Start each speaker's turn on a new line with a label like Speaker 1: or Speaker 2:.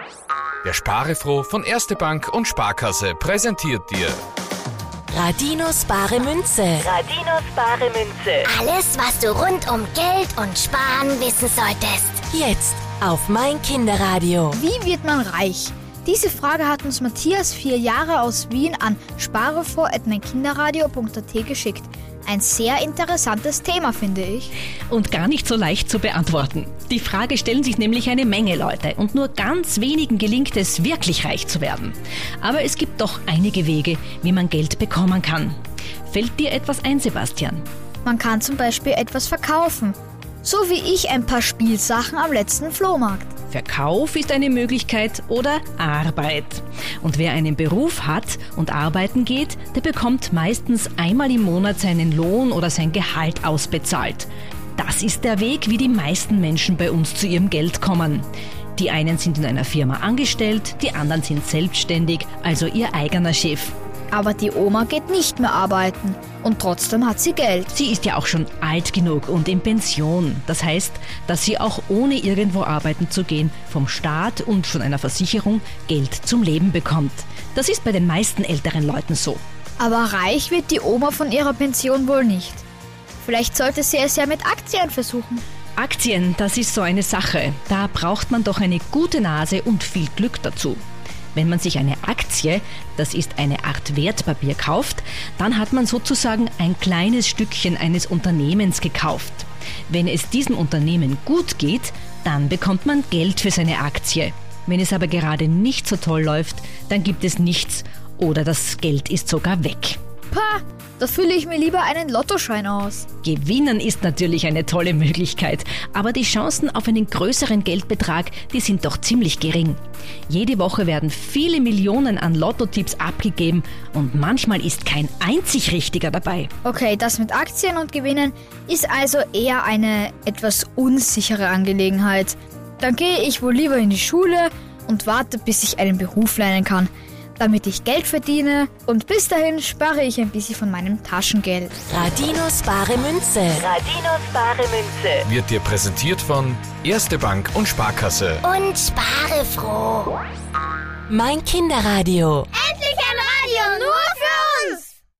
Speaker 1: Der Sparefroh von Erste Bank und Sparkasse präsentiert dir
Speaker 2: Radinos bare Münze.
Speaker 3: Radinos bare Münze.
Speaker 4: Alles, was du rund um Geld und Sparen wissen solltest.
Speaker 2: Jetzt auf mein Kinderradio.
Speaker 5: Wie wird man reich? Diese Frage hat uns Matthias, 4 Jahre, aus Wien an sparefroh@meinkinderradio.at geschickt. Ein sehr interessantes Thema, finde ich.
Speaker 6: Und gar nicht so leicht zu beantworten. Die Frage stellen sich nämlich eine Menge Leute und nur ganz wenigen gelingt es, wirklich reich zu werden. Aber es gibt doch einige Wege, wie man Geld bekommen kann. Fällt dir etwas ein, Sebastian?
Speaker 5: Man kann zum Beispiel etwas verkaufen. So wie ich ein paar Spielsachen am letzten Flohmarkt.
Speaker 6: Verkauf ist eine Möglichkeit oder Arbeit. Und wer einen Beruf hat und arbeiten geht, der bekommt meistens einmal im Monat seinen Lohn oder sein Gehalt ausbezahlt. Das ist der Weg, wie die meisten Menschen bei uns zu ihrem Geld kommen. Die einen sind in einer Firma angestellt, die anderen sind selbstständig, also ihr eigener Chef.
Speaker 5: Aber die Oma geht nicht mehr arbeiten und trotzdem hat sie Geld.
Speaker 6: Sie ist ja auch schon alt genug und in Pension. Das heißt, dass sie auch ohne irgendwo arbeiten zu gehen vom Staat und von einer Versicherung Geld zum Leben bekommt. Das ist bei den meisten älteren Leuten so.
Speaker 5: Aber reich wird die Oma von ihrer Pension wohl nicht. Vielleicht sollte sie es ja mit Aktien versuchen.
Speaker 6: Aktien, das ist so eine Sache. Da braucht man doch eine gute Nase und viel Glück dazu. Wenn man sich eine Aktie, das ist eine Art Wertpapier, kauft, dann hat man sozusagen ein kleines Stückchen eines Unternehmens gekauft. Wenn es diesem Unternehmen gut geht, dann bekommt man Geld für seine Aktie. Wenn es aber gerade nicht so toll läuft, dann gibt es nichts oder das Geld ist sogar weg.
Speaker 5: Pah, da fülle ich mir lieber einen Lottoschein aus.
Speaker 6: Gewinnen ist natürlich eine tolle Möglichkeit, aber die Chancen auf einen größeren Geldbetrag, die sind doch ziemlich gering. Jede Woche werden viele Millionen an Lottotipps abgegeben und manchmal ist kein einzig richtiger dabei.
Speaker 5: Okay, das mit Aktien und Gewinnen ist also eher eine etwas unsichere Angelegenheit. Dann gehe ich wohl lieber in die Schule und warte, bis ich einen Beruf lernen kann, damit ich Geld verdiene, und bis dahin spare ich ein bisschen von meinem Taschengeld.
Speaker 2: Radinos bare Münze.
Speaker 3: Radinos bare Münze.
Speaker 1: wird dir präsentiert von Erste Bank und Sparkasse.
Speaker 4: Und sparefroh.
Speaker 2: Mein Kinderradio.
Speaker 4: Endlich